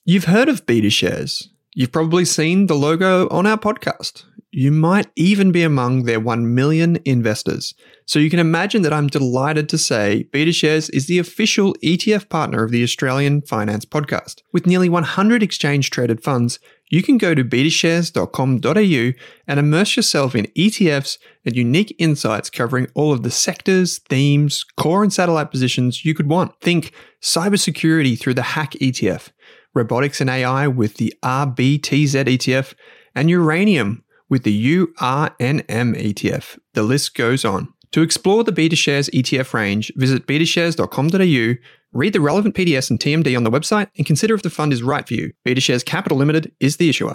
You've heard of BetaShares. You've probably seen the logo on our podcast. You might even be among their 1 million investors. So you can imagine that I'm delighted to say BetaShares is the official ETF partner of the Australian Finance Podcast. With nearly 100 exchange-traded funds, you can go to betashares.com.au and immerse yourself in ETFs and unique insights covering all of the sectors, themes, core and satellite positions you could want. Think cybersecurity through the Hack ETF, robotics and AI with the RBTZ ETF, and uranium with the URNM ETF. The list goes on. To explore the BetaShares ETF range, visit betashares.com.au, read the relevant PDS and TMD on the website, and consider if the fund is right for you. BetaShares Capital Limited is the issuer.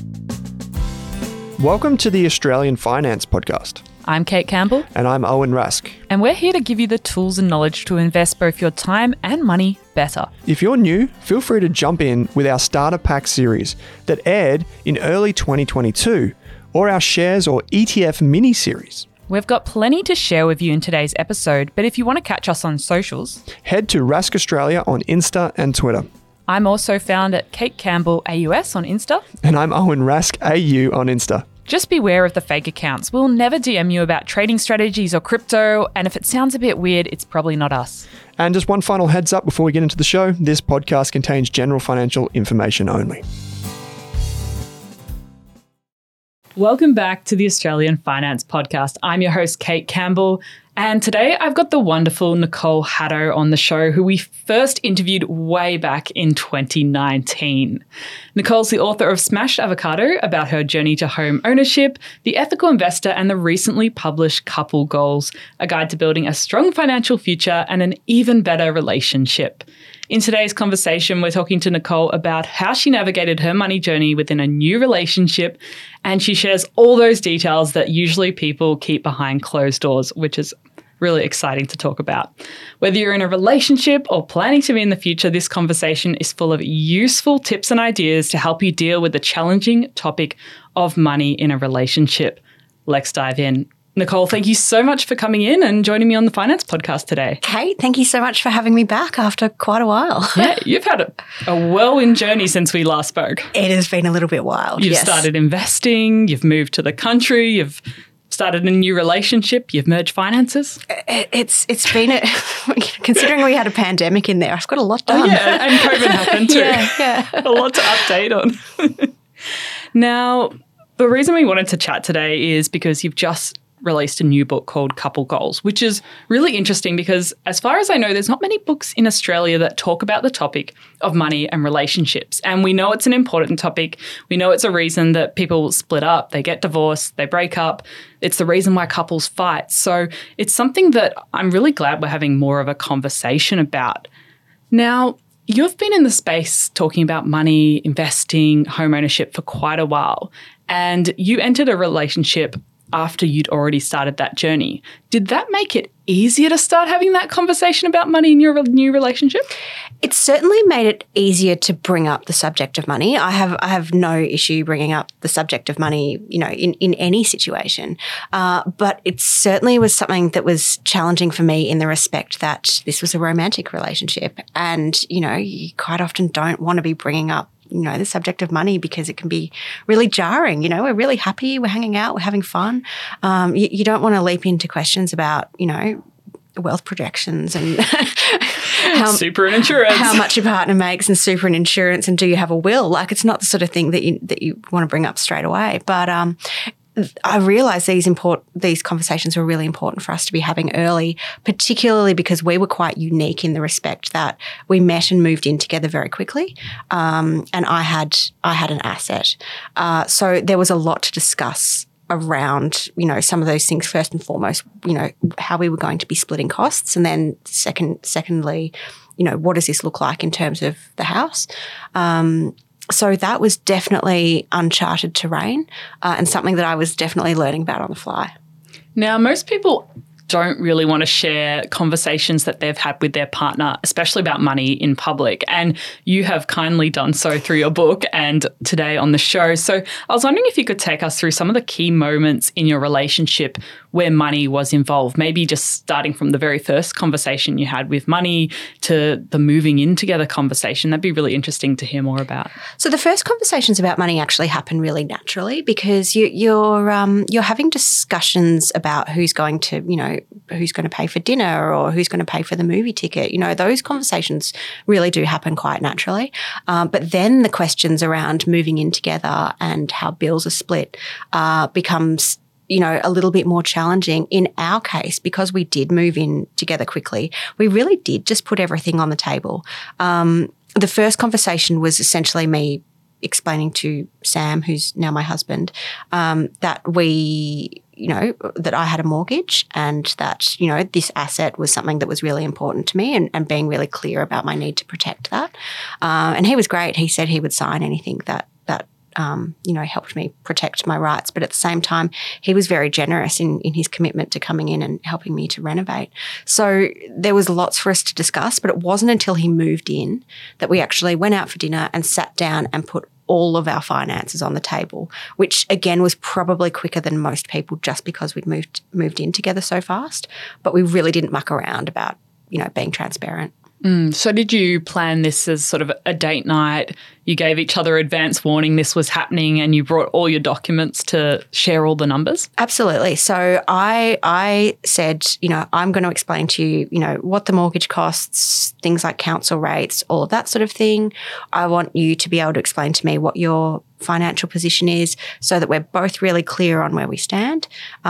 Welcome to the Australian Finance Podcast. I'm Kate Campbell. And I'm Owen Rask. And we're here to give you the tools and knowledge to invest both your time and money better. If you're new, feel free to jump in with our Starter Pack series that aired in early 2022, or our Shares or ETF mini-series. We've got plenty to share with you in today's episode, but if you want to catch us on socials, head to Rask Australia on Insta and Twitter. I'm also found at Kate Campbell AUS on Insta. And I'm Owen Rask AU on Insta. Just beware of the fake accounts. We'll never DM you about trading strategies or crypto, and if it sounds a bit weird, it's probably not us. And just one final heads up before we get into the show, this podcast contains general financial information only. Welcome back to the Australian Finance Podcast. I'm your host, Kate Campbell, and today I've got the wonderful Nicole Haddo on the show, who we first interviewed way back in 2019. Nicole's the author of Smashed Avocado, about her journey to home ownership, The Ethical Investor, and the recently published Couple Goals, a guide to building a strong financial future and an even better relationship. In today's conversation, we're talking to Nicole about how she navigated her money journey within a new relationship, and she shares all those details that usually people keep behind closed doors, which is really exciting to talk about. Whether you're in a relationship or planning to be in the future, this conversation is full of useful tips and ideas to help you deal with the challenging topic of money in a relationship. Let's dive in. Nicole, thank you so much for coming in and joining me on the Finance Podcast today. Kate, thank you so much for having me back after quite a while. Yeah, you've had a whirlwind journey since we last spoke. It has been a little bit wild, You've started investing, you've moved to the country, you've started a new relationship, you've merged finances. It's been, considering we had a pandemic in there, I've got a lot done. Oh yeah, and COVID happened too. Yeah. A lot to update on. Now, the reason we wanted to chat today is because you've just released a new book called Couple Goals, which is really interesting because as far as I know, there's not many books in Australia that talk about the topic of money and relationships. And we know it's an important topic. We know it's a reason that people split up, they get divorced, they break up. It's the reason why couples fight. So it's something that I'm really glad we're having more of a conversation about. Now, you've been in the space talking about money, investing, home ownership for quite a while, and you entered a relationship after you'd already started that journey. Did that make it easier to start having that conversation about money in your new relationship? It certainly made it easier to bring up the subject of money. I have no issue bringing up the subject of money, in any situation. But it certainly was something that was challenging for me in the respect that this was a romantic relationship. And, you quite often don't want to be bringing up the subject of money because it can be really jarring. We're really happy, we're hanging out, we're having fun. You don't want to leap into questions about, wealth projections and super and insurance, how much your partner makes, and super and insurance, and do you have a will? Like, it's not the sort of thing that you want to bring up straight away. But I realised these conversations were really important for us to be having early, particularly because we were quite unique in the respect that we met and moved in together very quickly, and I had an asset, so there was a lot to discuss around some of those things. First and foremost, how we were going to be splitting costs, and then secondly, what does this look like in terms of the house. So that was definitely uncharted terrain, and something that I was definitely learning about on the fly. Now, most people don't really want to share conversations that they've had with their partner, especially about money, in public. And you have kindly done so through your book and today on the show. So I was wondering if you could take us through some of the key moments in your relationship where money was involved? Maybe just starting from the very first conversation you had with money to the moving in together conversation. That'd be really interesting to hear more about. So the first conversations about money actually happen really naturally because you're having discussions about who's going to pay for dinner or who's going to pay for the movie ticket. Those conversations really do happen quite naturally. But then the questions around moving in together and how bills are split becomes a little bit more challenging in our case because we did move in together quickly. We really did just put everything on the table. The first conversation was essentially me explaining to Sam, who's now my husband, that that I had a mortgage and that, this asset was something that was really important to me and being really clear about my need to protect that. And he was great. He said he would sign anything that helped me protect my rights. But at the same time, he was very generous in his commitment to coming in and helping me to renovate. So there was lots for us to discuss, but it wasn't until he moved in that we actually went out for dinner and sat down and put all of our finances on the table, which again was probably quicker than most people just because we'd moved in together so fast. But we really didn't muck around about, being transparent. So did you plan this as sort of a date night? You gave each other advance warning this was happening and you brought all your documents to share all the numbers? Absolutely. So I said, I'm going to explain to you, what the mortgage costs, things like council rates, all of that sort of thing. I want you to be able to explain to me what your financial position is so that we're both really clear on where we stand.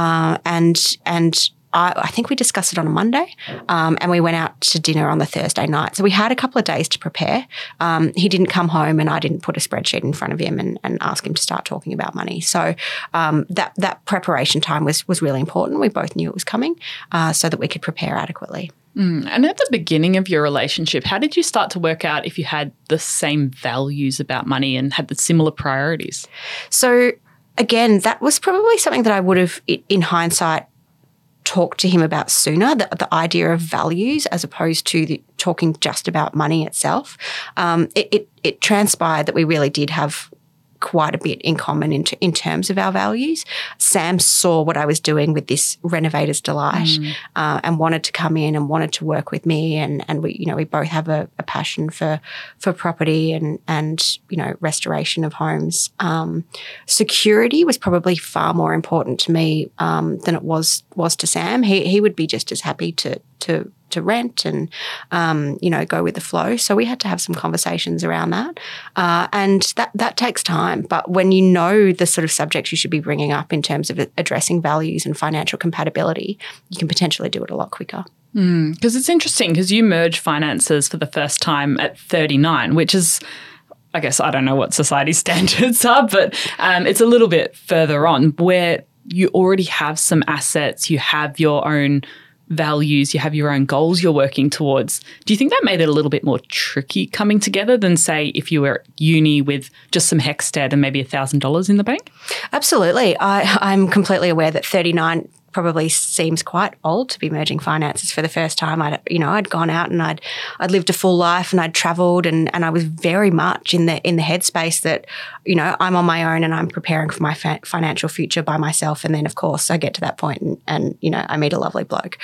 And I think we discussed it on a Monday and we went out to dinner on the Thursday night. So we had a couple of days to prepare. He didn't come home and I didn't put a spreadsheet in front of him and ask him to start talking about money. So that preparation time was really important. We both knew it was coming so that we could prepare adequately. And at the beginning of your relationship, how did you start to work out if you had the same values about money and had the similar priorities? So again, that was probably something that I would have, in hindsight, talk to him about sooner, the idea of values as opposed to talking just about money itself. It transpired that we really did have quite a bit in common in terms of our values. Sam saw what I was doing with this Renovator's Delight and wanted to come in and wanted to work with me. And we both have a passion for property and restoration of homes. Security was probably far more important to me than it was to Sam. He would be just as happy to rent and, go with the flow. So we had to have some conversations around that. And that takes time. But when you know the sort of subjects you should be bringing up in terms of addressing values and financial compatibility, you can potentially do it a lot quicker. Because it's interesting because you merge finances for the first time at 39, which is, I guess, I don't know what society's standards are, but it's a little bit further on where you already have some assets, you have your own values, you have your own goals you're working towards. Do you think that made it a little bit more tricky coming together than, say, if you were at uni with just some HECS and maybe $1,000 in the bank? Absolutely. I'm completely aware that 39 probably seems quite old to be merging finances for the first time. I'd gone out and I'd lived a full life and I'd travelled and I was very much in the headspace that, I'm on my own and I'm preparing for my financial future by myself. And then, of course, I get to that point and I meet a lovely bloke.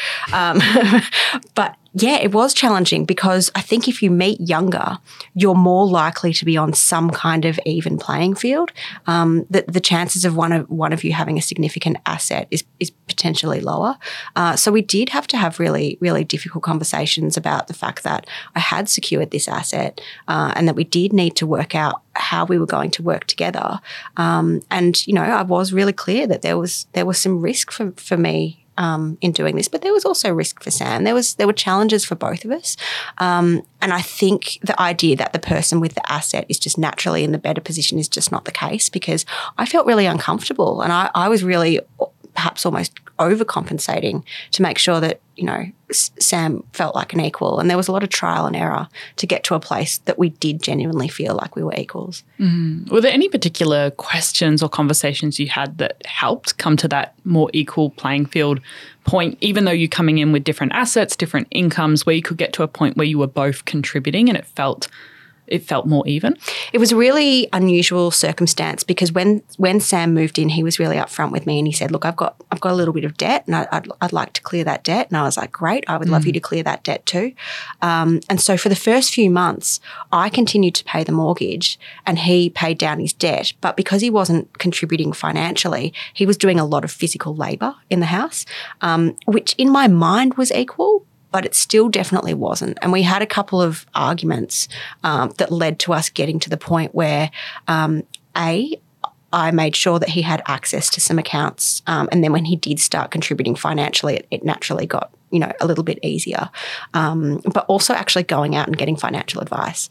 But yeah, it was challenging because I think if you meet younger, you're more likely to be on some kind of even playing field. The chances of one of you having a significant asset is potentially lower. So we did have to have really, really difficult conversations about the fact that I had secured this asset and that we did need to work out how we were going to work together. And I was really clear that there was some risk for me in doing this, but there was also risk for Sam. There were challenges for both of us. And I think the idea that the person with the asset is just naturally in the better position is just not the case because I felt really uncomfortable and I was really perhaps almost overcompensating to make sure that, Sam felt like an equal. And there was a lot of trial and error to get to a place that we did genuinely feel like we were equals. Were there any particular questions or conversations you had that helped come to that more equal playing field point, even though you're coming in with different assets, different incomes, where you could get to a point where you were both contributing and it felt it felt more even? It was a really unusual circumstance because when Sam moved in, he was really upfront with me and he said, look, I've got a little bit of debt and I'd like to clear that debt. And I was like, great, I would love you to clear that debt too. And so for the first few months, I continued to pay the mortgage and he paid down his debt. But because he wasn't contributing financially, he was doing a lot of physical labour in the house, which in my mind was equal, but it still definitely wasn't. And we had a couple of arguments that led to us getting to the point where, I made sure that he had access to some accounts. And then when he did start contributing financially, it naturally got, a little bit easier. But also actually going out and getting financial advice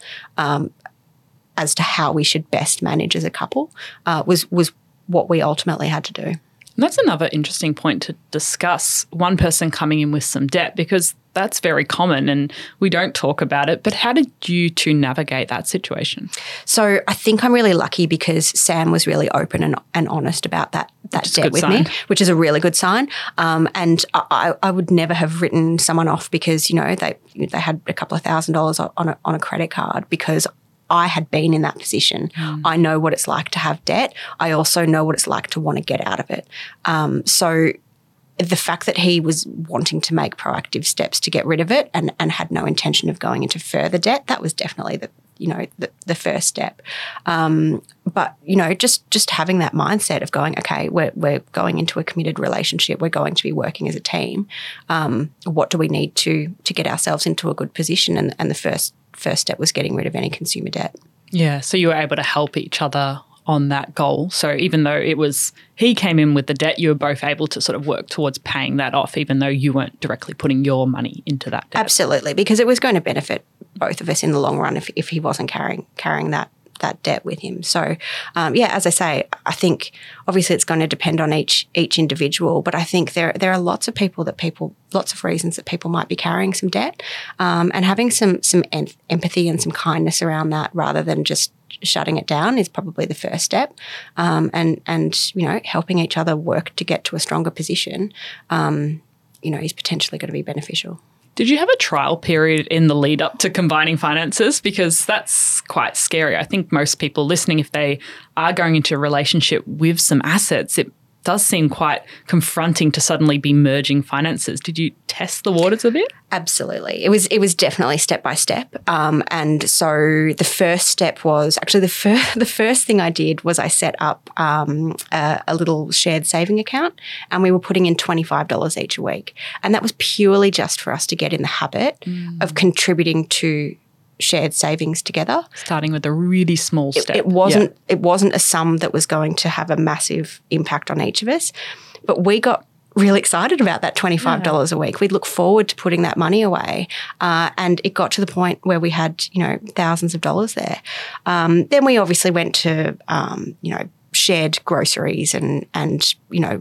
as to how we should best manage as a couple was what we ultimately had to do. And that's another interesting point to discuss, one person coming in with some debt, because that's very common and we don't talk about it. But how did you two navigate that situation? So I think I'm really lucky because Sam was really open and honest about that debt with me, which is a really good sign. And I would never have written someone off because, they had a couple of $1,000s on a credit card because I had been in that position. I know what it's like to have debt. I also know what it's like to want to get out of it. So the fact that he was wanting to make proactive steps to get rid of it and had no intention of going into further debt, that was definitely the first step. But just having that mindset of going, okay, we're going into a committed relationship. We're going to be working as a team. What do we need to get ourselves into a good position? And the first step was getting rid of any consumer debt. Yeah, so you were able to help each other on that goal. So even though he came in with the debt, you were both able to sort of work towards paying that off, even though you weren't directly putting your money into that debt. Absolutely, because it was going to benefit both of us in the long run if he wasn't carrying that debt with him. So, as I say, I think obviously it's going to depend on each individual, but I think there are lots of reasons that people might be carrying some debt, and having some empathy and some kindness around that rather than just shutting it down is probably the first step, and helping each other work to get to a stronger position, is potentially going to be beneficial. Did you have a trial period in the lead up to combining finances? Because that's quite scary. I think most people listening, if they are going into a relationship with some assets, it does seem quite confronting to suddenly be merging finances. Did you test the waters a bit? Absolutely. It was definitely step by step. And so the first step was actually the first thing I did was I set up a little shared saving account, and we were putting in $25 each a week. And that was purely just for us to get in the habit of contributing to shared savings together. Starting with a really small step. It wasn't a sum that was going to have a massive impact on each of us, but we got really excited about that $25 a week. We'd look forward to putting that money away, and it got to the point where we had thousands of dollars there. Then we obviously went to shared groceries and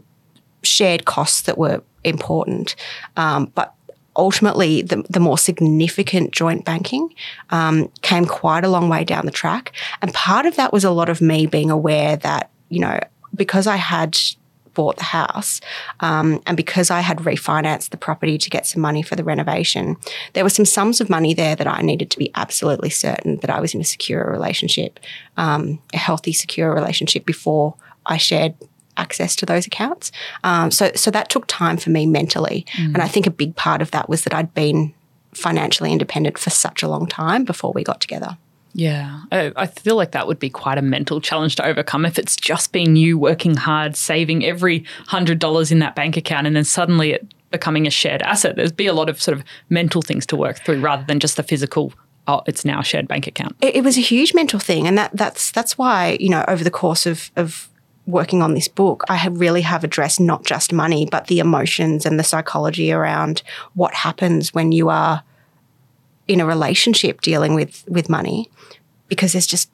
shared costs that were important, but ultimately, the more significant joint banking came quite a long way down the track. And part of that was a lot of me being aware that, because I had bought the house and because I had refinanced the property to get some money for the renovation, there were some sums of money there that I needed to be absolutely certain that I was in a secure relationship, a healthy, secure relationship before I shared access to those accounts. So that took time for me mentally. And I think a big part of that was that I'd been financially independent for such a long time before we got together. Yeah, I feel like that would be quite a mental challenge to overcome if it's just been you working hard, saving every $100 in that bank account, and then suddenly it becoming a shared asset. There's be a lot of sort of mental things to work through rather than just the physical, it's now a shared bank account. It was a huge mental thing, and that's why, over the course of working on this book, I really have addressed not just money, but the emotions and the psychology around what happens when you are in a relationship dealing with money, because there's just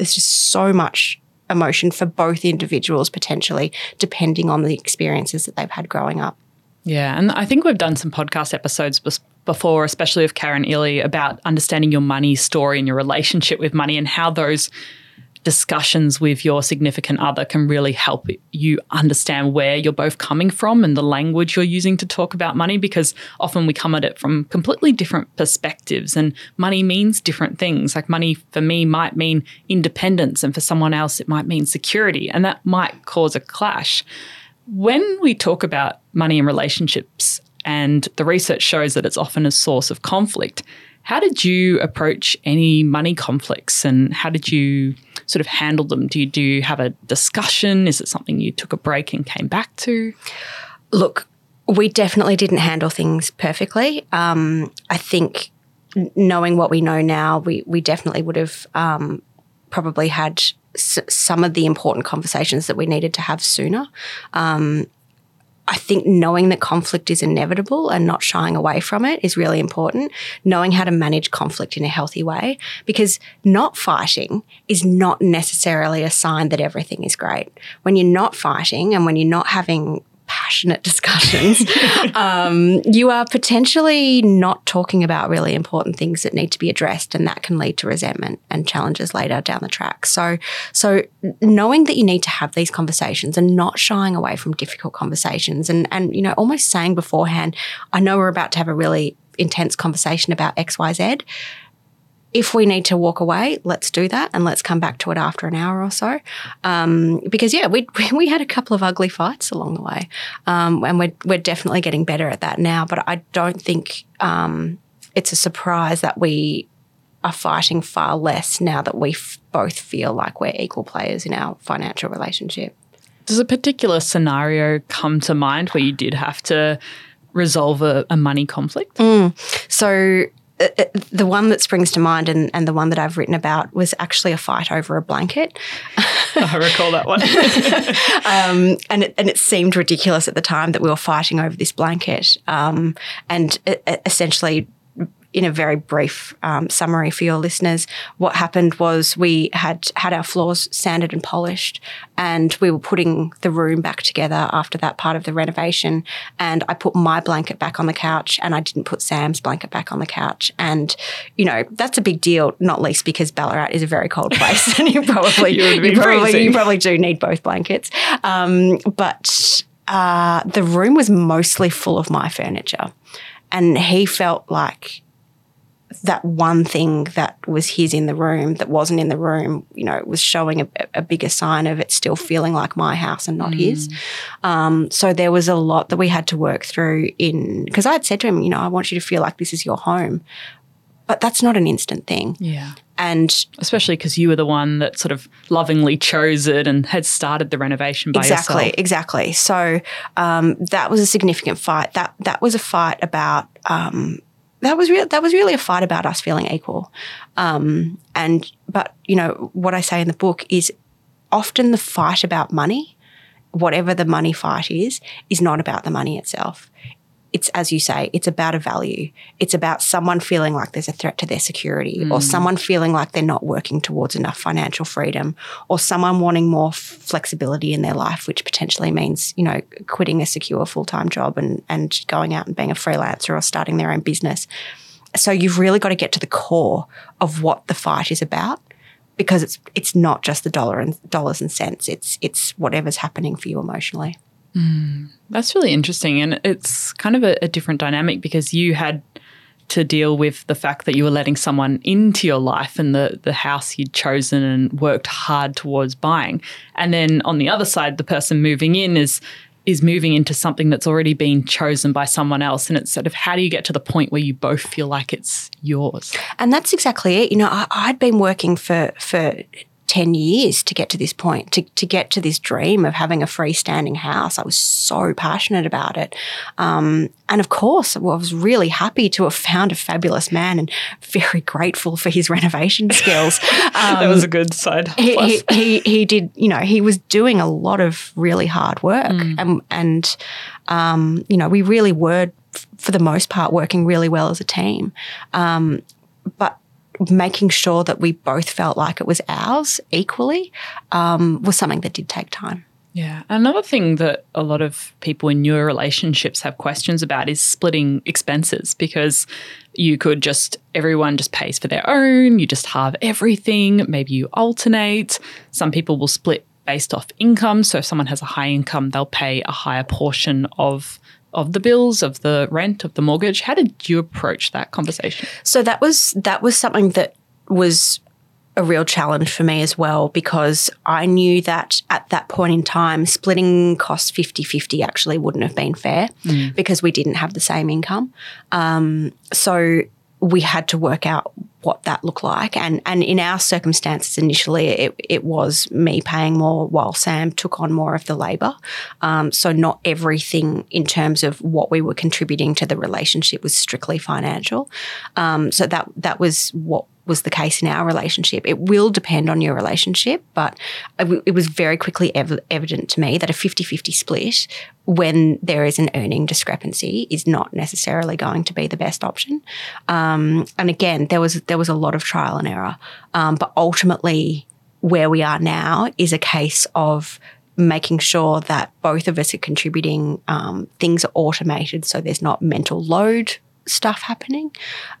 so much emotion for both individuals potentially, depending on the experiences that they've had growing up. Yeah, and I think we've done some podcast episodes before, especially with Karen Illy, about understanding your money story and your relationship with money and how those discussions with your significant other can really help you understand where you're both coming from and the language you're using to talk about money, because often we come at it from completely different perspectives, and money means different things. Like money for me might mean independence, and for someone else it might mean security, and that might cause a clash. When we talk about money in relationships, and the research shows that it's often a source of conflict, how did you approach any money conflicts, and how did you sort of handle them? Do you have a discussion? Is it something you took a break and came back to? Look, we definitely didn't handle things perfectly. I think knowing what we know now, we definitely would have probably had some of the important conversations that we needed to have sooner. I think knowing that conflict is inevitable and not shying away from it is really important. Knowing how to manage conflict in a healthy way, because not fighting is not necessarily a sign that everything is great. When you're not fighting and when you're not having passionate discussions, you are potentially not talking about really important things that need to be addressed, and that can lead to resentment and challenges later down the track. So knowing that you need to have these conversations and not shying away from difficult conversations, and almost saying beforehand, I know we're about to have a really intense conversation about XYZ. If we need to walk away, let's do that, and let's come back to it after an hour or so. Because we had a couple of ugly fights along the way, and we're definitely getting better at that now. But I don't think it's a surprise that we are fighting far less now that we both feel like we're equal players in our financial relationship. Does a particular scenario come to mind where you did have to resolve a money conflict? So the one that springs to mind and the one that I've written about was actually a fight over a blanket. I recall that one. And it seemed ridiculous at the time that we were fighting over this blanket. And essentially, in a very brief summary for your listeners, what happened was we had our floors sanded and polished, and we were putting the room back together after that part of the renovation. And I put my blanket back on the couch, and I didn't put Sam's blanket back on the couch. And, that's a big deal, not least because Ballarat is a very cold place, and you probably do need both blankets. But the room was mostly full of my furniture, and he felt like that one thing that was his in the room that wasn't in the room, was showing a bigger sign of it still feeling like my house and not his. So there was a lot that we had to work through because I had said to him, I want you to feel like this is your home. But that's not an instant thing. Yeah. And especially because you were the one that sort of lovingly chose it and had started the renovation by yourself. Exactly. So that was a significant fight. That was a fight about that was really a fight about us feeling equal. But what I say in the book is often the fight about money, whatever the money fight is not about the money itself. It's, as you say, it's about a value. It's about someone feeling like there's a threat to their security, or someone feeling like they're not working towards enough financial freedom, or someone wanting more flexibility in their life, which potentially means, quitting a secure full-time job and going out and being a freelancer or starting their own business. So you've really got to get to the core of what the fight is about, because it's not just the dollars and cents. It's whatever's happening for you emotionally. That's really interesting, and it's kind of a different dynamic because you had to deal with the fact that you were letting someone into your life and the house you'd chosen and worked hard towards buying. And then on the other side, the person moving in is moving into something that's already been chosen by someone else. And it's sort of, how do you get to the point where you both feel like it's yours? And that's exactly it. I'd been working for 10 years to get to this point, to get to this dream of having a freestanding house. I was so passionate about it. And of course, I was really happy to have found a fabulous man and very grateful for his renovation skills. That was a good side plus. He did, he was doing a lot of really hard work. And we really were, for the most part, working really well as a team. But making sure that we both felt like it was ours equally was something that did take time. Yeah. Another thing that a lot of people in newer relationships have questions about is splitting expenses, because everyone just pays for their own, you just halve everything, maybe you alternate. Some people will split based off income. So if someone has a high income, they'll pay a higher portion of the bills, of the rent, of the mortgage. How did you approach that conversation? So that was something that was a real challenge for me as well, because I knew that at that point in time, splitting costs 50-50 actually wouldn't have been fair because we didn't have the same income. So we had to work out what that looked like. And in our circumstances initially, it was me paying more while Sam took on more of the labour. So not everything in terms of what we were contributing to the relationship was strictly financial. So that was what was the case in our relationship. It will depend on your relationship, but it was very quickly evident to me that a 50-50 split, when there is an earning discrepancy, is not necessarily going to be the best option. And again, there was a lot of trial and error. But ultimately, where we are now is a case of making sure that both of us are contributing, things are automated so there's not mental load stuff happening.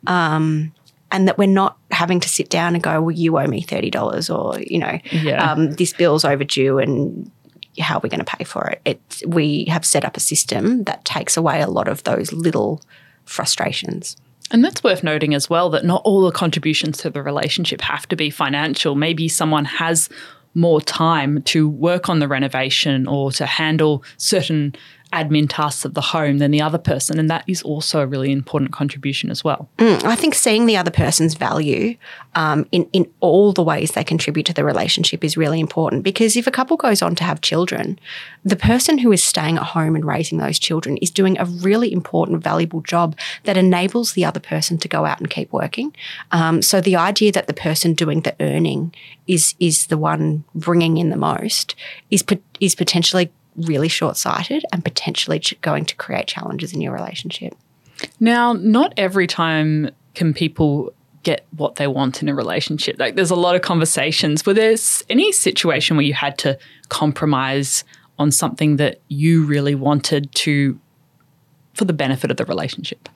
And that we're not having to sit down and go, well, you owe me $30 or, this bill's overdue and how are we going to pay for it? We have set up a system that takes away a lot of those little frustrations. And that's worth noting as well, that not all the contributions to the relationship have to be financial. Maybe someone has more time to work on the renovation or to handle certain admin tasks of the home than the other person, and that is also a really important contribution as well. I think seeing the other person's value in all the ways they contribute to the relationship is really important, because if a couple goes on to have children, the person who is staying at home and raising those children is doing a really important, valuable job that enables the other person to go out and keep working. So the idea that the person doing the earning is the one bringing in the most is potentially really short-sighted and potentially going to create challenges in your relationship. Now, not every time can people get what they want in a relationship. Like, there's a lot of conversations. Were there any situation where you had to compromise on something that you really wanted for the benefit of the relationship?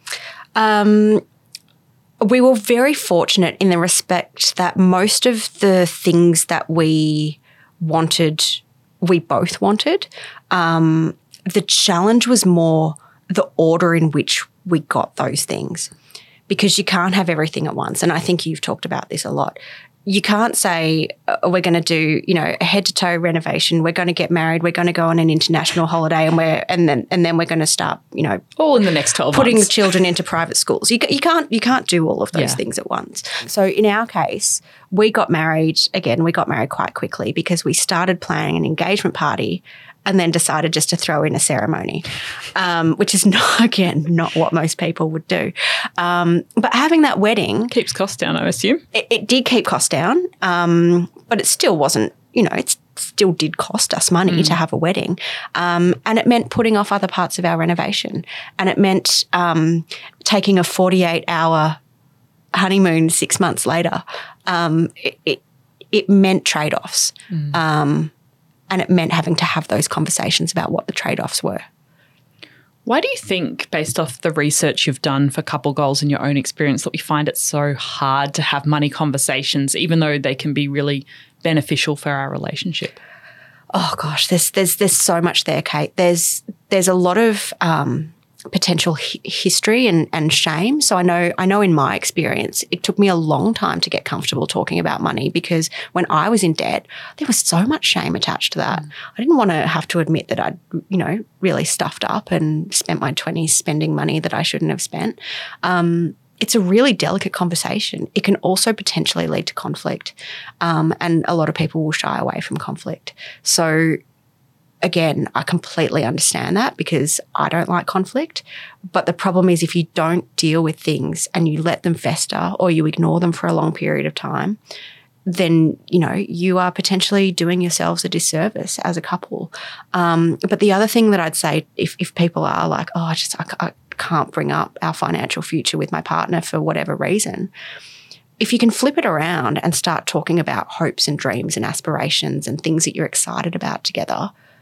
We were very fortunate in the respect that most of the things that we wanted, we both wanted. The challenge was more the order in which we got those things, because you can't have everything at once. And I think you've talked about this a lot. You can't say, we're going to do, a head-to-toe renovation. We're going to get married. We're going to go on an international holiday, and then we're going to start, all in the next 12 putting months. the children into private schools. You can't do all of those things at once. So in our case, we got married quite quickly, because we started planning an engagement party and then decided just to throw in a ceremony, which is not what most people would do. But having that wedding keeps costs down, I assume. It did keep costs down, but it still wasn't, it still did cost us money to have a wedding. And it meant putting off other parts of our renovation. And it meant taking a 48-hour honeymoon 6 months later. It meant trade-offs. And it meant having to have those conversations about what the trade-offs were. Why do you think, based off the research you've done for couple goals and your own experience, that we find it so hard to have money conversations, even though they can be really beneficial for our relationship? Oh gosh, there's so much there, Kate. There's a lot of potential history and shame. So I know in my experience, it took me a long time to get comfortable talking about money, because when I was in debt, there was so much shame attached to that. I didn't want to have to admit that I'd, really stuffed up and spent my 20s spending money that I shouldn't have spent. It's a really delicate conversation. It can also potentially lead to conflict, and a lot of people will shy away from conflict. So again, I completely understand that, because I don't like conflict. But the problem is, if you don't deal with things and you let them fester or you ignore them for a long period of time, then, you are potentially doing yourselves a disservice as a couple. But the other thing that I'd say, if people are like, I can't bring up our financial future with my partner for whatever reason, if you can flip it around and start talking about hopes and dreams and aspirations and things that you're excited about together,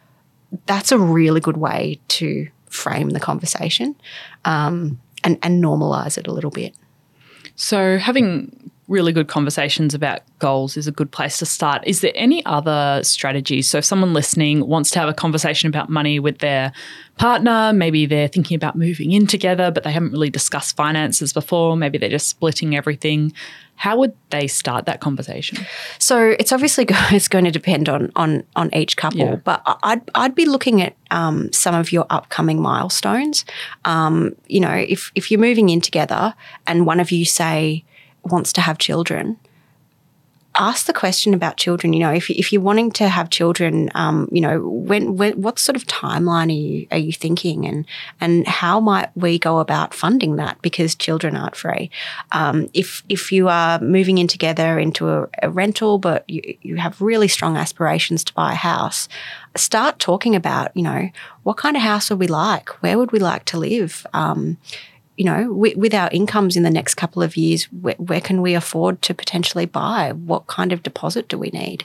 that's a really good way to frame the conversation and normalise it a little bit. So having really good conversations about goals is a good place to start. Is there any other strategies? So if someone listening wants to have a conversation about money with their partner, maybe they're thinking about moving in together, but they haven't really discussed finances before, maybe they're just splitting everything, how would they start that conversation? So it's obviously it's going to depend on each couple, but I'd be looking at some of your upcoming milestones. If you're moving in together and one of you, say, wants to have children, ask the question about children. If you're wanting to have children, when what sort of timeline are you thinking, and how might we go about funding that, because children aren't free. If you are moving in together into a rental, but you have really strong aspirations to buy a house, start talking about, what kind of house would we like? Where would we like to live? With our incomes in the next couple of years, where can we afford to potentially buy? What kind of deposit do we need?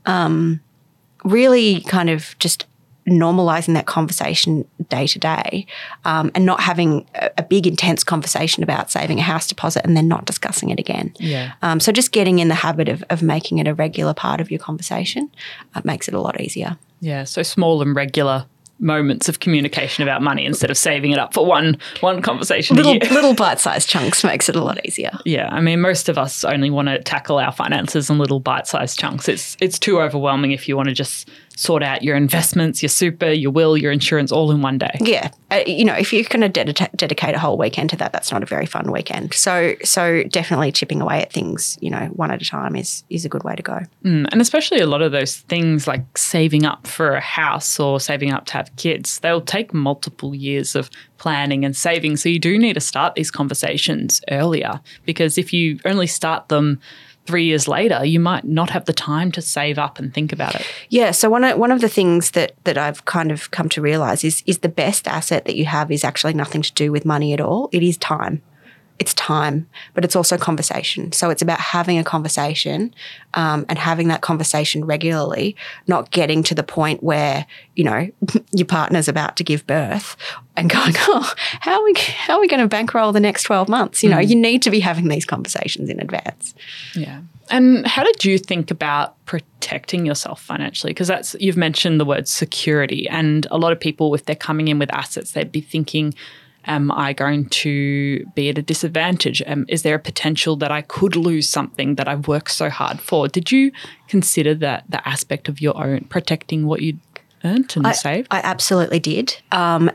Really kind of just normalising that conversation day to day, and not having a big intense conversation about saving a house deposit and then not discussing it again. Yeah. So just getting in the habit of making it a regular part of your conversation makes it a lot easier. Yeah, so small and regular moments of communication about money instead of saving it up for one conversation a year. Little bite-sized chunks makes it a lot easier. Yeah, I mean, most of us only want to tackle our finances in little bite-sized chunks. It's too overwhelming if you want to just sort out your investments, your super, your will, your insurance all in one day. Yeah. If you're going to dedicate a whole weekend to that, that's not a very fun weekend. So definitely chipping away at things, one at a time is a good way to go. And especially a lot of those things like saving up for a house or saving up to have kids, they'll take multiple years of planning and saving. So you do need to start these conversations earlier, because if you only start them 3 years later, you might not have the time to save up and think about it. Yeah. So one of the things that I've kind of come to realise is the best asset that you have is actually nothing to do with money at all. It is time. It's time, but it's also conversation. So it's about having a conversation and having that conversation regularly, not getting to the point where, your partner's about to give birth and going, oh, how are we going to bankroll the next 12 months? You need to be having these conversations in advance. Yeah. And how did you think about protecting yourself financially? Because you've mentioned the word security, and a lot of people, if they're coming in with assets, they'd be thinking, am I going to be at a disadvantage? Is there a potential that I could lose something that I've worked so hard for? Did you consider that the aspect of your own protecting what you'd earned and saved? I absolutely did. And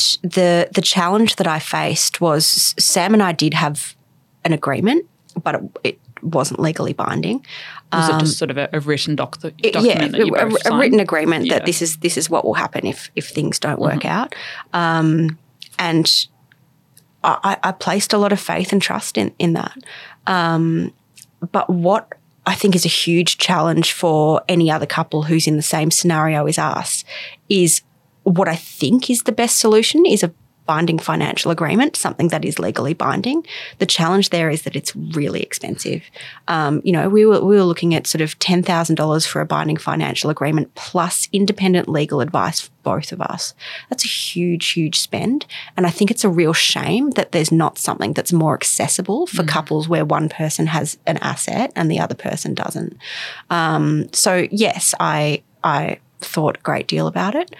the challenge that I faced was Sam and I did have an agreement, but it wasn't legally binding. Was it just sort of a written document that you both signed? A written agreement that this is what will happen if things don't work out. And I placed a lot of faith and trust in that. But what I think is a huge challenge for any other couple who's in the same scenario as us is what I think is the best solution is a binding financial agreement, something that is legally binding. The challenge there is that it's really expensive. We were looking at sort of $10,000 for a binding financial agreement plus independent legal advice for both of us. That's a huge, huge spend. And I think it's a real shame that there's not something that's more accessible for couples where one person has an asset and the other person doesn't. So yes, I thought a great deal about it.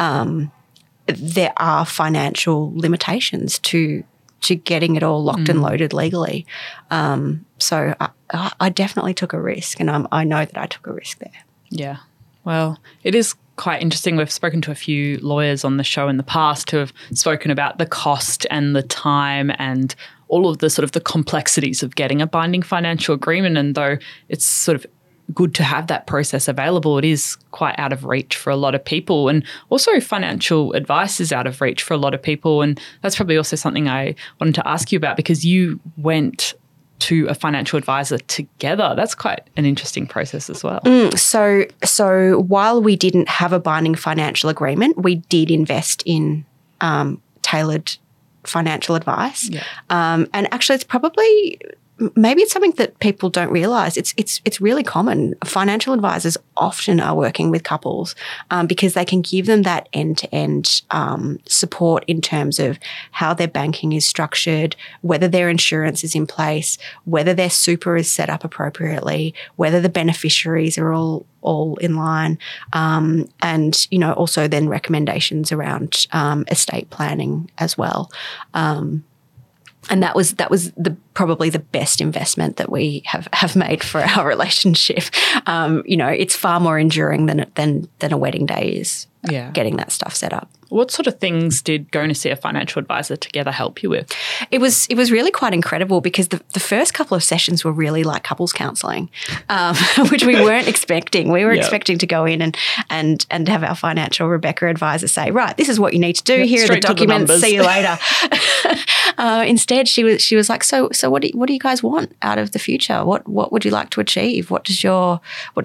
There are financial limitations to getting it all locked and loaded legally. So I definitely took a risk, and I know that I took a risk there. Yeah. Well, it is quite interesting. We've spoken to a few lawyers on the show in the past who have spoken about the cost and the time and all of the sort of the complexities of getting a binding financial agreement. And though it's sort of good to have that process available, it is quite out of reach for a lot of people. And also financial advice is out of reach for a lot of people. And that's probably also something I wanted to ask you about, because you went to a financial advisor together. That's quite an interesting process as well. So while we didn't have a binding financial agreement, we did invest in tailored financial advice. Yeah. And actually it's probably maybe it's something that people don't realize. It's really common. Financial advisors often are working with couples because they can give them that end-to-end support in terms of how their banking is structured, whether their insurance is in place, whether their super is set up appropriately, whether the beneficiaries are all in line, and also then recommendations around estate planning as well. And that was probably the best investment that we have made for our relationship. It's far more enduring than a wedding day is. Yeah. Getting that stuff set up. What sort of things did going to see a financial advisor together help you with? It was really quite incredible because the first couple of sessions were really like couples counselling, which we weren't expecting. We were expecting to go in and have our financial Rebecca advisor say, right, this is what you need to do. Here are the documents. See you later. Instead, she was like, so what do you guys want out of the future? What would you like to achieve? What does your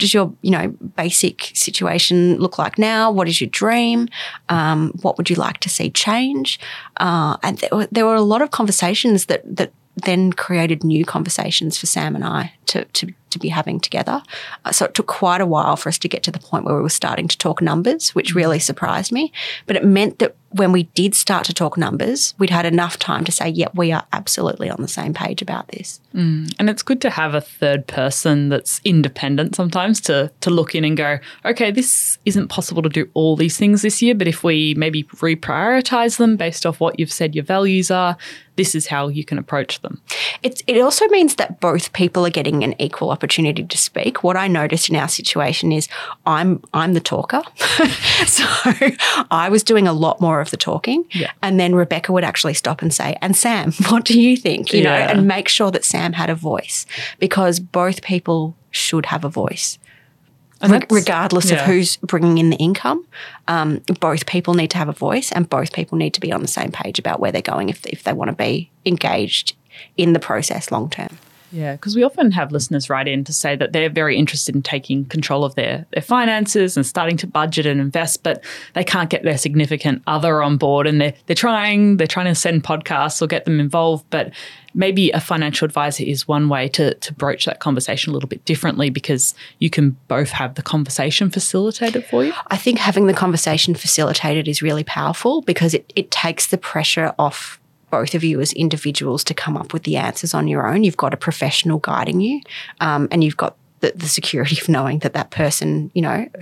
basic situation look like now? What is your dream? What would you like to see change? And there were a lot of conversations that then created new conversations for Sam and I to be having together. So it took quite a while for us to get to the point where we were starting to talk numbers, which really surprised me. But it meant that when we did start to talk numbers, we'd had enough time to say, yep, we are absolutely on the same page about this. And it's good to have a third person that's independent sometimes to look in and go, okay, this isn't possible to do all these things this year, but if we maybe reprioritize them based off what you've said your values are, this is how you can approach them. It also means that both people are getting an equal opportunity to speak. What I noticed in our situation is I'm the talker. So I was doing a lot more of the talking. Yeah. And then Rebecca would actually stop and say, and Sam, what do you think? You know, and make sure that Sam had a voice, because both people should have a voice. Regardless of who's bringing in the income, both people need to have a voice and both people need to be on the same page about where they're going if they want to be engaged in the process long term. Yeah, because we often have listeners write in to say that they're very interested in taking control of their finances and starting to budget and invest, but they can't get their significant other on board, and they're trying to send podcasts or get them involved, but maybe a financial advisor is one way to broach that conversation a little bit differently, because you can both have the conversation facilitated for you. I think having the conversation facilitated is really powerful because it takes the pressure off both of you as individuals to come up with the answers on your own. You've got a professional guiding you, and you've got the security of knowing that person,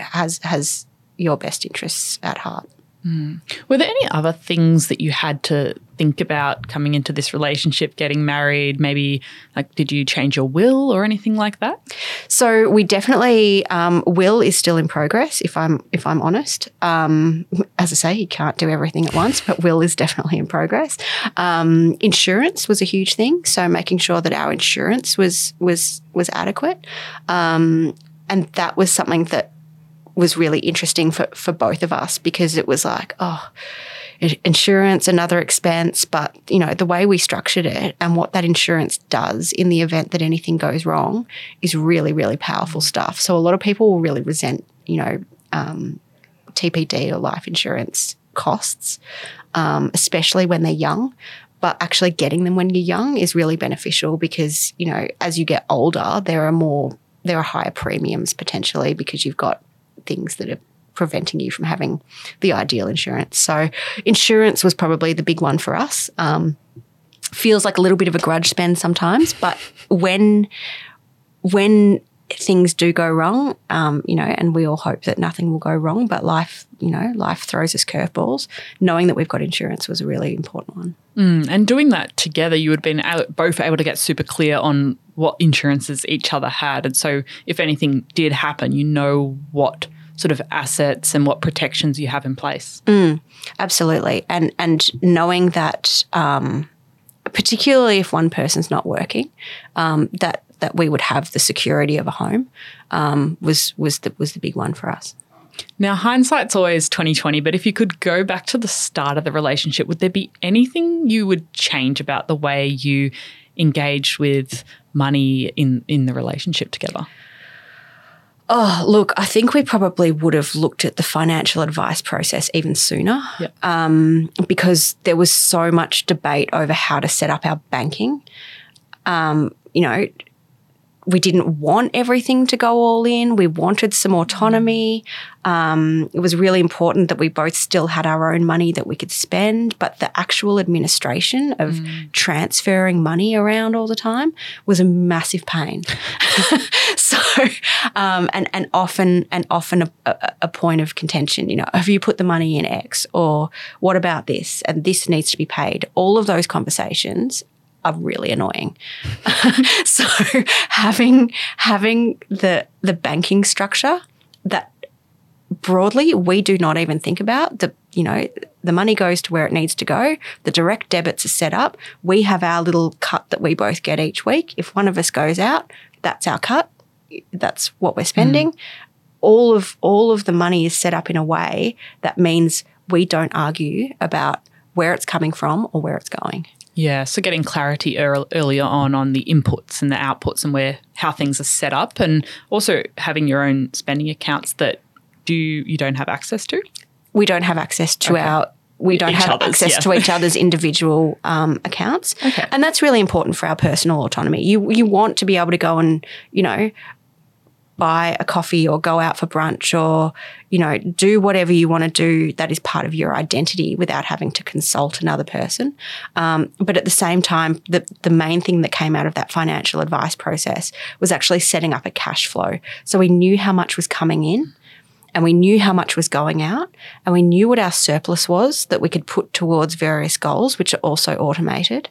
has your best interests at heart. Were there any other things that you had to think about coming into this relationship, getting married? Maybe did you change your will or anything like that? So we definitely will is still in progress. If I'm honest, as I say, you can't do everything at once, but will is definitely in progress. Insurance was a huge thing, so making sure that our insurance was adequate, and that was something that was really interesting for both of us, because it was like, insurance, another expense, but the way we structured it and what that insurance does in the event that anything goes wrong is really, really powerful stuff. So a lot of people will really resent, TPD or life insurance costs, especially when they're young. But actually getting them when you're young is really beneficial because, as you get older, there are higher premiums potentially because you've got things that are preventing you from having the ideal insurance. So insurance was probably the big one for us. Feels like a little bit of a grudge spend sometimes, but when things do go wrong, and we all hope that nothing will go wrong, but life throws us curveballs. Knowing that we've got insurance was a really important one. And doing that together, you would have been both able to get super clear on what insurances each other had. And so if anything did happen, what sort of assets and what protections you have in place. Absolutely. And knowing that, particularly if one person's not working, that we would have the security of a home was the big one for us. Now, hindsight's always 20/20, but if you could go back to the start of the relationship, would there be anything you would change about the way you engaged with money in the relationship together? Oh, look, I think we probably would have looked at the financial advice process even sooner, because there was so much debate over how to set up our banking. we didn't want everything to go all in. We wanted some autonomy. It was really important that we both still had our own money that we could spend, but the actual administration of transferring money around all the time was a massive pain. So, and often a point of contention. Have you put the money in X, or what about this? And this needs to be paid. All of those conversations are really annoying. So having the banking structure that broadly we do not even think about, the money goes to where it needs to go. The direct debits are set up. We have our little cut that we both get each week. If one of us goes out, that's our cut. That's what we're spending. All of the money is set up in a way that means we don't argue about where it's coming from or where it's going. Yeah, so getting clarity earlier on the inputs and the outputs and how things are set up, and also having your own spending accounts that you don't have access to? We don't have access to to each other's individual accounts. Okay. And that's really important for our personal autonomy. You want to be able to go and, buy a coffee or go out for brunch or, do whatever you want to do that is part of your identity without having to consult another person. But at the same time, the main thing that came out of that financial advice process was actually setting up a cash flow. So we knew how much was coming in and we knew how much was going out, and we knew what our surplus was that we could put towards various goals, which are also automated.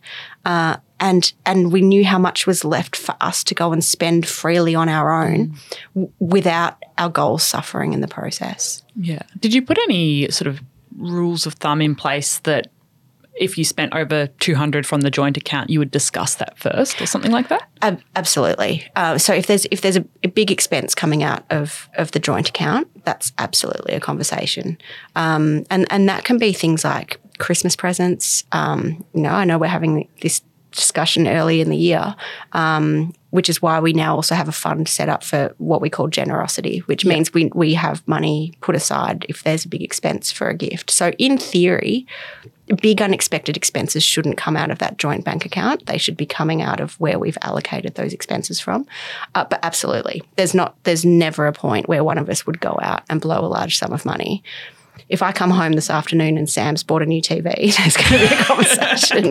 And we knew how much was left for us to go and spend freely on our own without our goals suffering in the process. Yeah. Did you put any sort of rules of thumb in place that if you spent over 200 from the joint account, you would discuss that first or something like that? Absolutely. So if there's a big expense coming out of the joint account, that's absolutely a conversation. And that can be things like Christmas presents. I know we're having this discussion early in the year, which is why we now also have a fund set up for what we call generosity, which means we have money put aside if there's a big expense for a gift. So in theory, big unexpected expenses shouldn't come out of that joint bank account. They should be coming out of where we've allocated those expenses from. But absolutely, there's never a point where one of us would go out and blow a large sum of money. If I come home this afternoon and Sam's bought a new TV, there's going to be a conversation.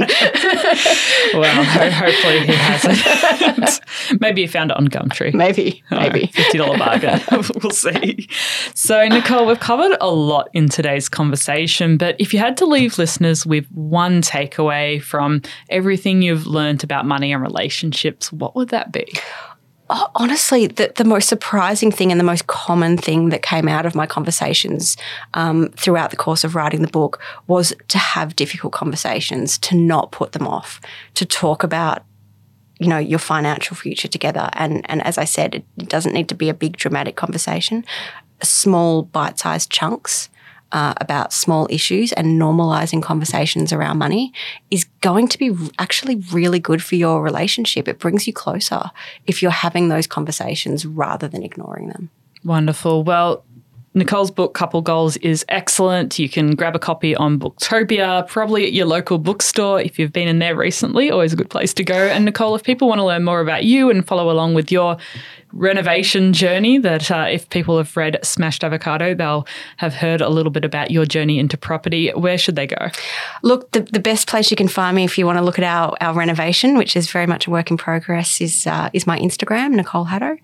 Well, hopefully he hasn't. Maybe he found it on Gumtree. Maybe. $50 bargain. We'll see. So, Nicole, we've covered a lot in today's conversation, but if you had to leave listeners with one takeaway from everything you've learned about money and relationships, what would that be? Honestly, the most surprising thing and the most common thing that came out of my conversations throughout the course of writing the book was to have difficult conversations, to not put them off, to talk about, your financial future together. And as I said, it doesn't need to be a big dramatic conversation. Small bite-sized chunks about small issues and normalizing conversations around money is going to be actually really good for your relationship. It brings you closer if you're having those conversations rather than ignoring them. Wonderful. Well, Nicole's book, Couple Goals, is excellent. You can grab a copy on Booktopia, probably at your local bookstore if you've been in there recently. Always a good place to go. And Nicole, if people want to learn more about you and follow along with your renovation journey, that if people have read Smashed Avocado, they'll have heard a little bit about your journey into property. Where should they go? Look, the best place you can find me if you want to look at our renovation, which is very much a work in progress, is my Instagram, Nicole Haddo.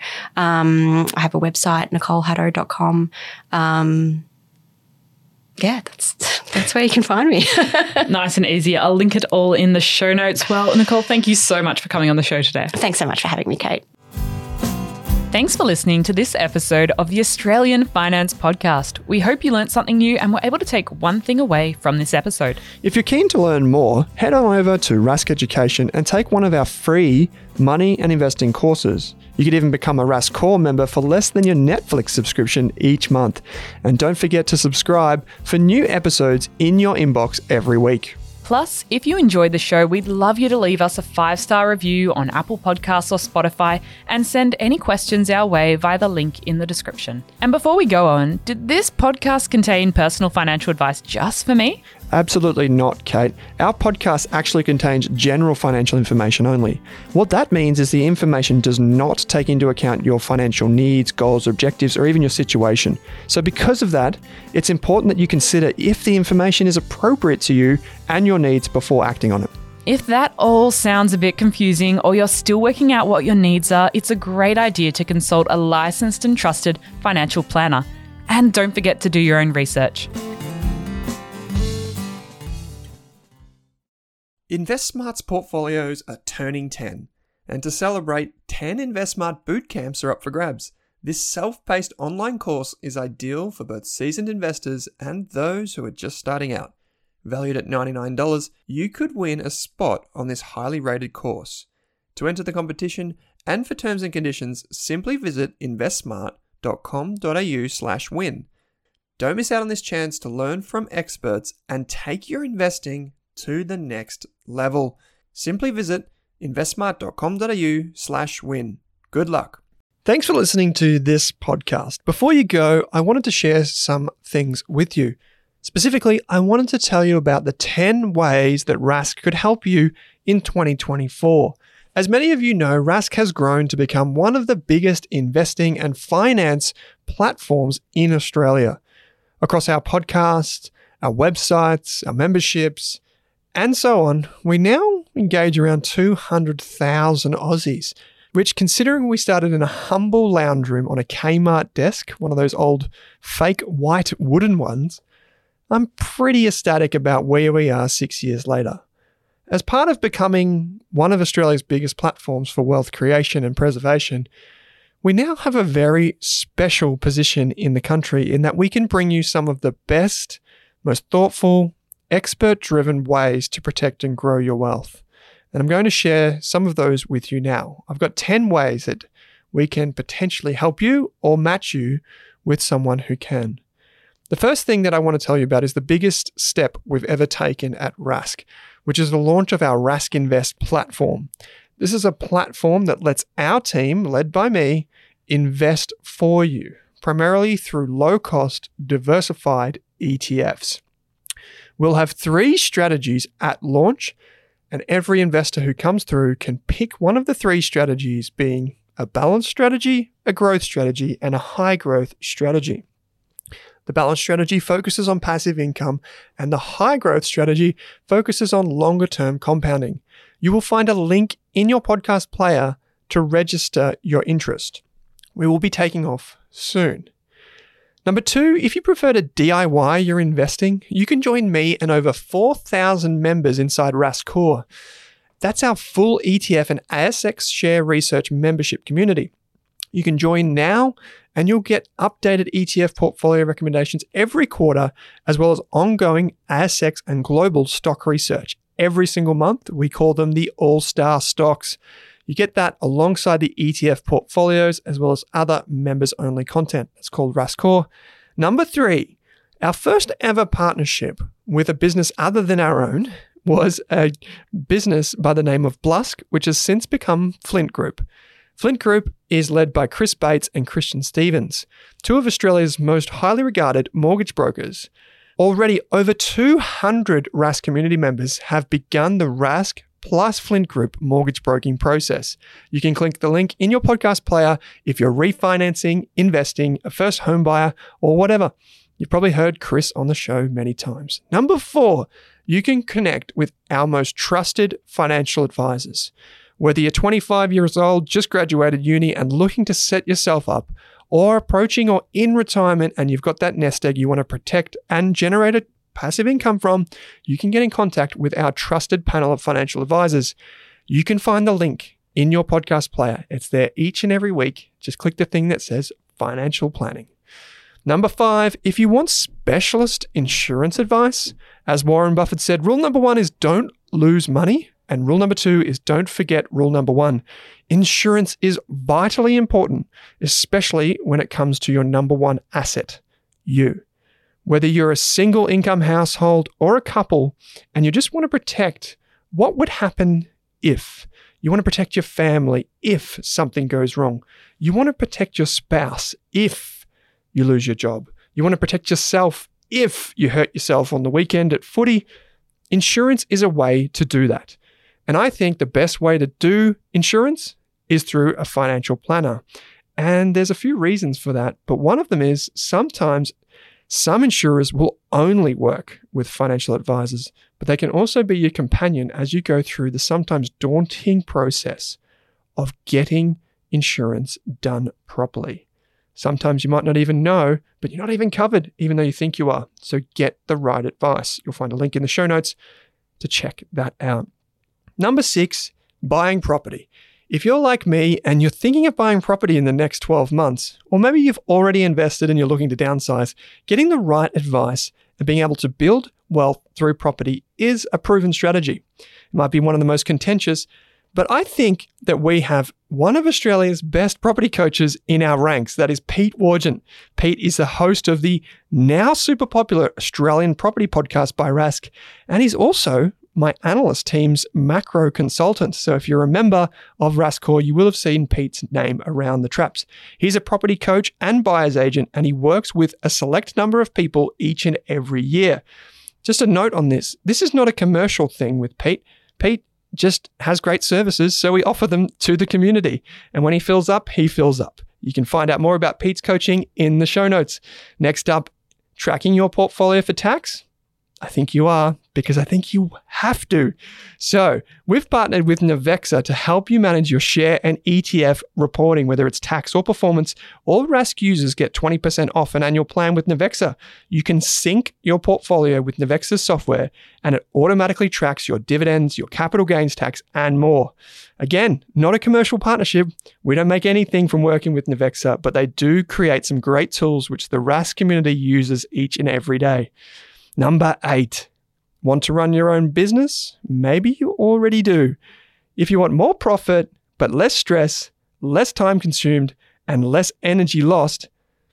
I have a website, nicolehaddo.com. That's where you can find me. Nice and easy. I'll link it all in the show notes. Well, Nicole, thank you so much for coming on the show today. Thanks so much for having me, Kate. Thanks for listening to this episode of the Australian Finance Podcast. We hope you learnt something new and were able to take one thing away from this episode. If you're keen to learn more, head on over to Rask Education and take one of our free money and investing courses. You could even become a Rask Core member for less than your Netflix subscription each month. And don't forget to subscribe for new episodes in your inbox every week. Plus, if you enjoyed the show, we'd love you to leave us a 5-star review on Apple Podcasts or Spotify and send any questions our way via the link in the description. And before we go on, did this podcast contain personal financial advice just for me? Absolutely not, Kate. Our podcast actually contains general financial information only. What that means is the information does not take into account your financial needs, goals, objectives, or even your situation. So because of that, it's important that you consider if the information is appropriate to you and your needs before acting on it. If that all sounds a bit confusing or you're still working out what your needs are, it's a great idea to consult a licensed and trusted financial planner. And don't forget to do your own research. InvestSmart's portfolios are turning 10, and to celebrate, 10 InvestSmart bootcamps are up for grabs. This self-paced online course is ideal for both seasoned investors and those who are just starting out. Valued at $99, you could win a spot on this highly rated course. To enter the competition and for terms and conditions, simply visit investsmart.com.au/win. Don't miss out on this chance to learn from experts and take your investing to the next level. Simply visit investsmart.com.au/win. Good luck. Thanks for listening to this podcast. Before you go, I wanted to share some things with you. Specifically, I wanted to tell you about the 10 ways that Rask could help you in 2024. As many of you know, Rask has grown to become one of the biggest investing and finance platforms in Australia. Across our podcast, our websites, our memberships, and so on, we now engage around 200,000 Aussies, which, considering we started in a humble lounge room on a Kmart desk, one of those old fake white wooden ones, I'm pretty ecstatic about where we are 6 years later. As part of becoming one of Australia's biggest platforms for wealth creation and preservation, we now have a very special position in the country in that we can bring you some of the best, most thoughtful, expert-driven ways to protect and grow your wealth. And I'm going to share some of those with you now. I've got 10 ways that we can potentially help you or match you with someone who can. The first thing that I want to tell you about is the biggest step we've ever taken at Rask, which is the launch of our Rask Invest platform. This is a platform that lets our team, led by me, invest for you, primarily through low-cost, diversified ETFs. We'll have 3 strategies at launch, and every investor who comes through can pick one of the 3 strategies, being a balanced strategy, a growth strategy, and a high growth strategy. The balanced strategy focuses on passive income, and the high growth strategy focuses on longer term compounding. You will find a link in your podcast player to register your interest. We will be taking off soon. Number 2, if you prefer to DIY your investing, you can join me and over 4,000 members inside Rask Core. That's our full ETF and ASX share research membership community. You can join now and you'll get updated ETF portfolio recommendations every quarter, as well as ongoing ASX and global stock research. Every single month, we call them the All-Star Stocks. You get that alongside the ETF portfolios, as well as other members-only content. It's called Rask Core. Number 3, our first ever partnership with a business other than our own was a business by the name of Blusk, which has since become Flint Group. Flint Group is led by Chris Bates and Christian Stevens, 2 of Australia's most highly regarded mortgage brokers. Already over 200 Rask community members have begun the Rask plus Flint Group mortgage broking process. You can click the link in your podcast player if you're refinancing, investing, a first home buyer, or whatever. You've probably heard Chris on the show many times. Number 4, you can connect with our most trusted financial advisors. Whether you're 25 years old, just graduated uni and looking to set yourself up, or approaching or in retirement and you've got that nest egg you want to protect and generate a passive income from, you can get in contact with our trusted panel of financial advisors. You can find the link in your podcast player. It's there each and every week. Just click the thing that says financial planning. Number 5, if you want specialist insurance advice, as Warren Buffett said, rule number 1 is don't lose money. And rule number 2 is don't forget rule number 1. Insurance is vitally important, especially when it comes to your number 1 asset, you. Whether you're a single income household or a couple, and you just want to protect what would happen if. You want to protect your family if something goes wrong. You want to protect your spouse if you lose your job. You want to protect yourself if you hurt yourself on the weekend at footy, insurance is a way to do that. And I think the best way to do insurance is through a financial planner. And there's a few reasons for that, but one of them is sometimes some insurers will only work with financial advisors, but they can also be your companion as you go through the sometimes daunting process of getting insurance done properly. Sometimes you might not even know, but you're not even covered, even though you think you are. So get the right advice. You'll find a link in the show notes to check that out. Number 6, buying property. If you're like me and you're thinking of buying property in the next 12 months, or maybe you've already invested and you're looking to downsize, getting the right advice and being able to build wealth through property is a proven strategy. It might be one of the most contentious, but I think that we have one of Australia's best property coaches in our ranks. That is Pete Wargent. Pete is the host of the now super popular Australian property podcast by Rask, and he's also my analyst team's macro consultant. So if you're a member of Raskor, you will have seen Pete's name around the traps. He's a property coach and buyer's agent, and he works with a select number of people each and every year. Just a note on this. This is not a commercial thing with Pete. Pete just has great services, so we offer them to the community. And when he fills up, he fills up. You can find out more about Pete's coaching in the show notes. Next up, tracking your portfolio for tax. I think you are, because I think you have to. So we've partnered with Navexa to help you manage your share and ETF reporting, whether it's tax or performance. All Rask users get 20% off an annual plan with Navexa. You can sync your portfolio with Navexa's software, and it automatically tracks your dividends, your capital gains tax, and more. Again, not a commercial partnership. We don't make anything from working with Navexa, but they do create some great tools which the Rask community uses each and every day. Number 8, want to run your own business? Maybe you already do. If you want more profit, but less stress, less time consumed, and less energy lost,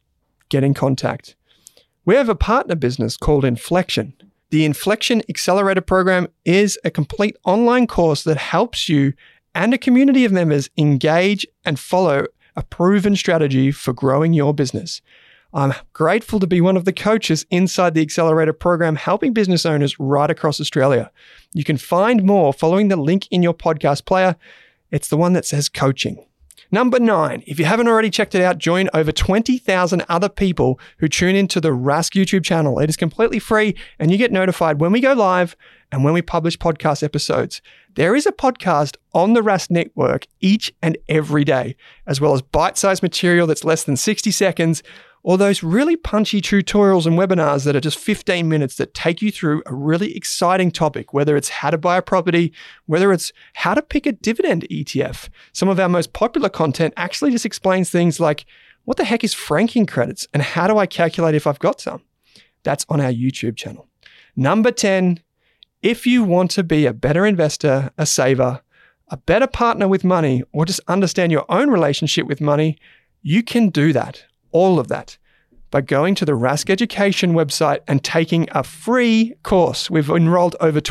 get in contact. We have a partner business called Inflection. The Inflection Accelerator Program is a complete online course that helps you and a community of members engage and follow a proven strategy for growing your business. I'm grateful to be one of the coaches inside the Accelerator program, helping business owners right across Australia. You can find more following the link in your podcast player. It's the one that says coaching. Number 9, if you haven't already checked it out, join over 20,000 other people who tune into the Rask YouTube channel. It is completely free, and you get notified when we go live and when we publish podcast episodes. There is a podcast on the Rask Network each and every day, as well as bite-sized material that's less than 60 seconds, or those really punchy tutorials and webinars that are just 15 minutes that take you through a really exciting topic, whether it's how to buy a property, whether it's how to pick a dividend ETF. Some of our most popular content actually just explains things like, what the heck is franking credits and how do I calculate if I've got some? That's on our YouTube channel. Number 10, if you want to be a better investor, a saver, a better partner with money, or just understand your own relationship with money, you can do that. All of that by going to the Rask Education website and taking a free course. We've enrolled over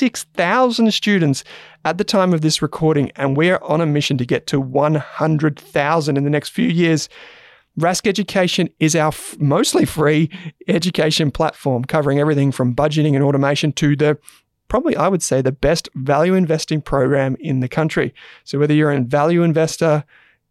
26,000 students at the time of this recording, and we're on a mission to get to 100,000 in the next few years. Rask Education is our mostly free education platform, covering everything from budgeting and automation to probably, I would say, the best value investing program in the country. So whether you're a value investor,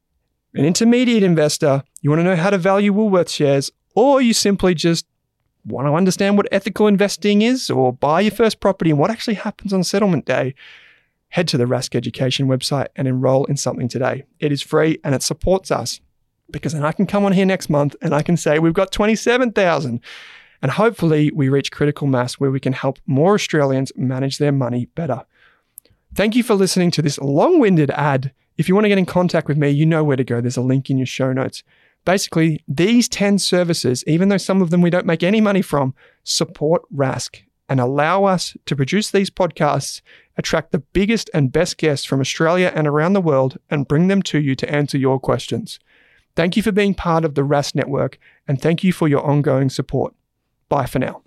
an intermediate investor, you want to know how to value Woolworths shares, or you simply just want to understand what ethical investing is, or buy your first property and what actually happens on settlement day, head to the Rask Education website and enroll in something today. It is free and it supports us, because then I can come on here next month and I can say we've got 27,000, and hopefully we reach critical mass where we can help more Australians manage their money better. Thank you for listening to this long-winded ad. If you want to get in contact with me, you know where to go. There's a link in your show notes. Basically, these 10 services, even though some of them we don't make any money from, support Rask and allow us to produce these podcasts, attract the biggest and best guests from Australia and around the world, and bring them to you to answer your questions. Thank you for being part of the Rask Network, and thank you for your ongoing support. Bye for now.